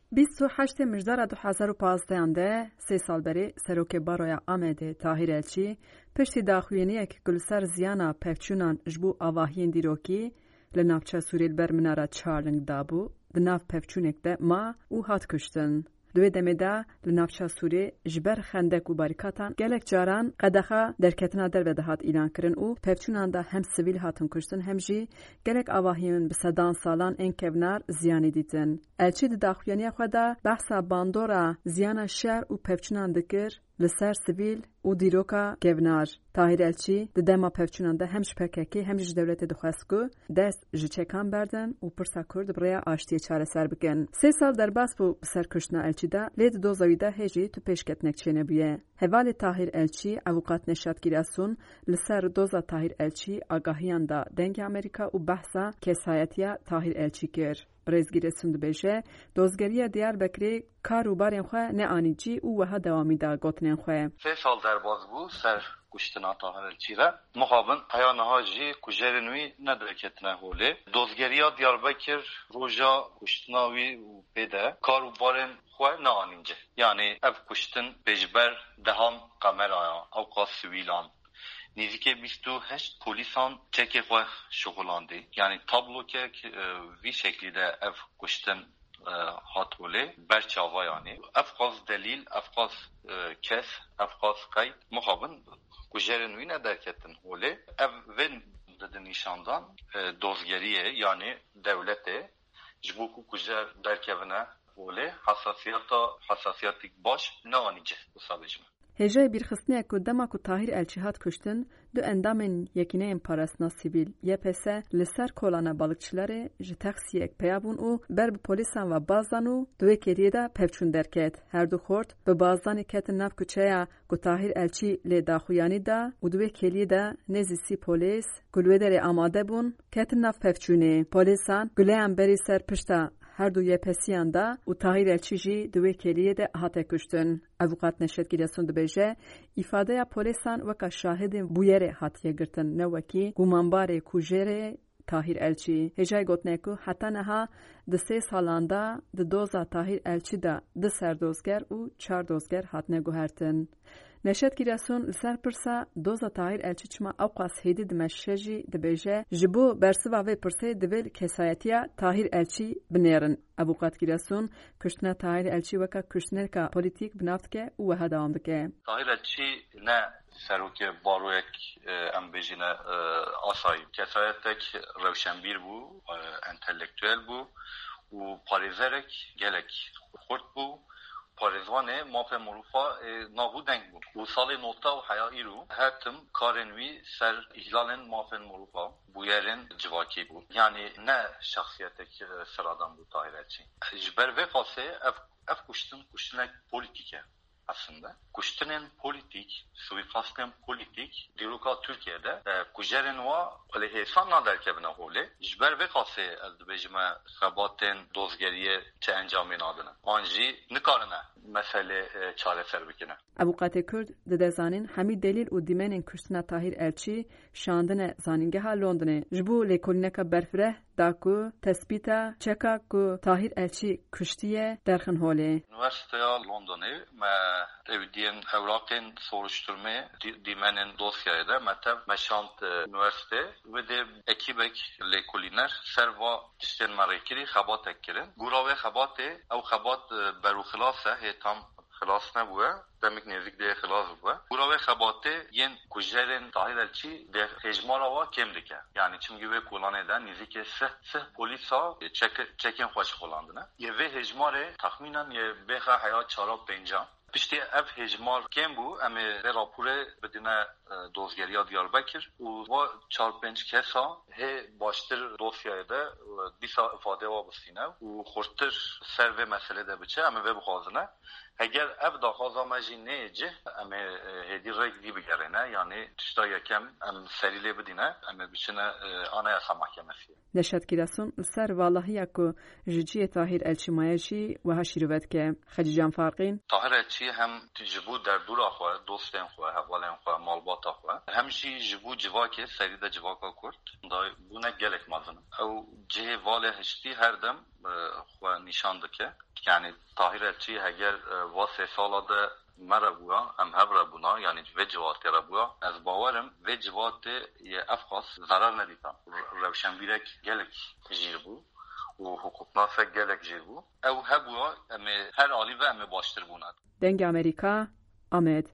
28 مژدار 2015 ده 3 سال بری سروک بارویا آمده طاهر الچی پشتی داخوینیک گلسر زیانا پفچونان جبو آواهین دیروکی لنافچه سوریل بر مناره چارلنگ دابو دناف پفچونک ده ما او هات کشتن. دوی دمه ده لنافچه سوری جبر خندک و باریکاتان گلک جاران قدخه درکتنا در ودهات ایلان کرن او پفچونان ده هم سویل هاتن کشتن هم جی گلک آواهین بسدان سالان این کونار زیانی دیتن. الچی ده داخوینی خدا بحثا باندورا زیانا شهر و پفچونان دکر لسر سویل و دیروکا کونار. طاهر الچی ده دما پفچونان ده همش پککی همش دولت دخواستگو دست جچکان بردن و پرسا کرد برای آشتی چاره سر بکن. 3 سال در باس بو بسر کشتنا الچی ده لید دوزاوی ده هجی تو پیشکتنک چینه بیه. حوال طاهر الچی اوقات نشاد گیراسون لسر دوزا طاهر الچی آگاهیان ده دنگ امریکا و بحثا کسایتیا طاهر الچی کر. رزگیر سند بیشه دوزگریه دیار بکری کار و بارین خواه نه آنیجی او وها دوامی دا گوتنین خواه. 3 سال در باز بو سر کشتنا طاهر الچی را مخابن پیانها جی کجرنوی ندرکتنه هوله دوزگریه دیار بکر روژا کشتناوی و پیده کار و بارین خواه نه آنیجی یعنی اف کشتن بجبر دهان قمر آیا اوقات سویلان نزدیک 28 پلیسان چک خو شغلانده یعنی تابلو که وی شکلی ده اف کشتن هاتوله برچاوا یعنی افقاز دلیل افقاز کس افقاز قید مخابن کجرنوی ندرکتن هوله اف ون ده نشاندان دوزگریه یعنی دولته جبوکو کجر درکونه هوله حساسیتی باش نانیجه بسابجمه. هجای بیرخستنی که دما که طاهر الچی هات کشتن دو اندامن یکینه ام پاراسنا سیویل یه پسه لسر کولانه بالکچلاره جه تخصی اک پیابون او بر به پولیسان و بازدان او دوی کریه ده پفچون درکت هر دو خورد به بازدانی کت نف کچه که طاهر الچی لی داخویانی ده و دوی کریه ده نزی سی پولیس گلوه داره آماده بون کت نف پفچونه پولیسان گله هم بری سر پشتا هر دو یه پسیان دا و طاهر الچی جی دوی کلیه ده هاته کشتن. اوقات نشد گیرسون ده بیجه ifade ya polisan vaka şahidin bu yere hatiye girtin ne vaki gumanbare kujere Tahir Elçi. Hecay gotneku hatta neha de 3 salanda de doza Tahir Elçi da de serdozger u 4 dozger hatne guhertin. نشد گیرسون لسر پرسا دوزا طاهر الچی چما اوقاس هیدی دمشجی دبیجه جبو برسوا و پرسه دویل کسایتیا طاهر الچی بنیرن. اوقات گیرسون کشتنا طاهر الچی وکا کشتنر کا پولیتیک بنافت که او ها دوام دکه. طاهر الچی نه سروک بارویک ام بیجینه آسایی کسایتک روشنبیر بو انتلکتویل بو و پاریزرک گلک خورد بو پارزوانه ماپ مروفا نابو دنگ بود و سال نوتا و حیایی رو هرتم کارنوی سر احلال ماپ مروفا بویرن جواکی بود یعنی نه شخصیت سرادان بود طاهر الچی جبر و خاصه اف کشتن پولیتیکه aslında. Kuştunen politik, suikastın politik, diruka Türkiye'de kujerin va aleyhesan naderkebine hole. Jber ve kase eldibejime xabaten dozgeriye çe encamin adına. Anji nikarına mesele çareser bikine. Avukat Kurd dedezanin hemi delil u dimenin kuştuna Tahir Elçi şandine zaningeha Londone. Jbu lekolineka berfreh داکو تثبیتا چکا کو طاهر الچی کشتیه درخن هوله. Üniversiteye London'u evdiyen evrakın soruşturma dimenin dosyayda metev meşant üniversite ve de ekibek lekoliner serva tişten marekiri xabat ekkirin. Gura ve xabatı ev xabat beru xilasa he tam خلاص نبوده دمیک نزدیک ده خلاص بوده برای خباته ین کجرن طاهر الچی ده هجمارا و کم دکه یعنی چون گوه کلانه ده نزدیک سه پلیسا چکن خوش خلاندنه یه و هجماره تخمینا یه بخه حیات 4-5 پشتی اف هجمار کم بو اما به راپوره بدونه دوزگریا دیاربکر و 4-5 کسا he baştır dosyayda disa ifade wa bistine u xortır serve mesele de biçe ama ve bu xazına eğer ev da xazamajı nece ama hedi reg gibi gerene yani tişta yakem am serile bidine ama biçine anayasa mahkemesi نشد گیرسون سر والله یکو جدی طاهر الچی مایشی و هشیروت که خدیجان فارقین طاهر الچی الچی هم جبو در دورا خو دوستن خو حوالن خو مالباتا خو همشی جبو جوا که سریده جوا کا کرد دا بونه گلک مازن او جه واله هشتی هر دم خو نشان دکه یعنی طاهر الچی اگر واسه سالاده مرا بویا ام هبرا بونا یعنی وجوات را بویا از باورم وجوات یه افخاص ضرر ندیدم روشنبیرک گلک جیر بو و حقوقناسه گلک جیر بو او هبویا ام هر عالی و ام باشتر بوند دنگ امریکا آمد